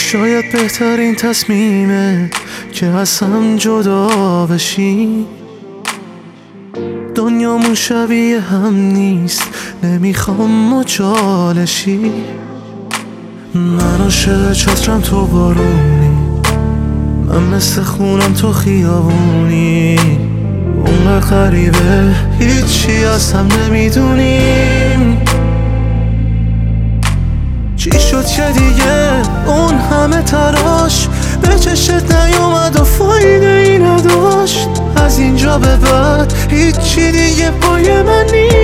شاید بهترین تصمیمه که از هم جدا بشی. دنیامون شبیه هم نیست، نمیخوام مچالشی. من عاشق چترم تو بارونی، من مثل خونم تو خیابونی. اونقدر غریبه هیچی از هم نمیدونیم. چی شد که دیگه اون همه تراش به چشت نیومد و فایده ای نداشت؟ از اینجا به بعد هیچی دیگه پای من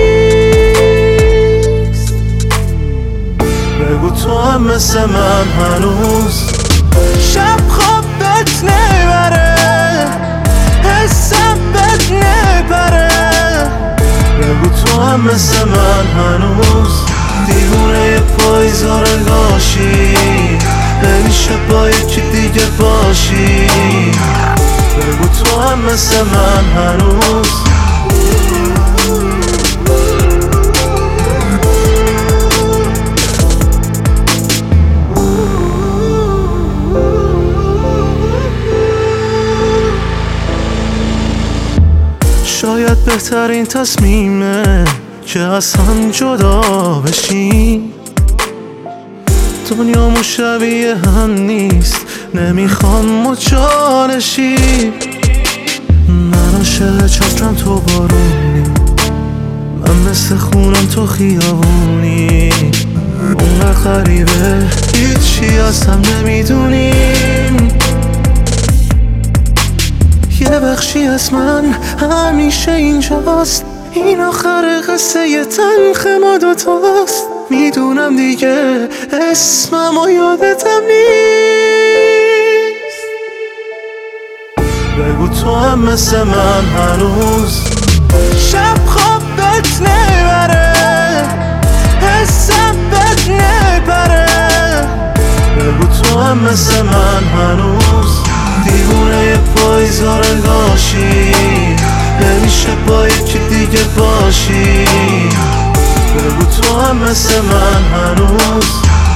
نیست. بگو تو هم مثل من هنوز شب خوابت نبره، حسم بد نبره. بگو تو هم مثل من هنوز دیوونه پایزار انگاشی، نمیشه با یکی دیگه باشی. بگو تو هم مثل من هنوز شاید بهترین تصمیمه که از هم جدا بشیم. دنیامون شبیه هم نیست، نمیخوام مچالشی. من عاشق چترم تو بارونی، من مثل خونم تو خیابونی. اونقدر غریبه هیچی از هم نمیدونیم. یه بخشی از من همیشه اینجاست، این آخر قصه یه تلخ ما دوتاست. میدونم دیگه اسمم و یادتم نیست. بگو تو هم مثل من هنوز شب خوابت نبره، حسم بد نبره. بگو تو هم مثل من هنوز دیوونه پایزار انگاشی، نمیشه با یکی دیگه باشی. بگو تو هم مثل من هنوز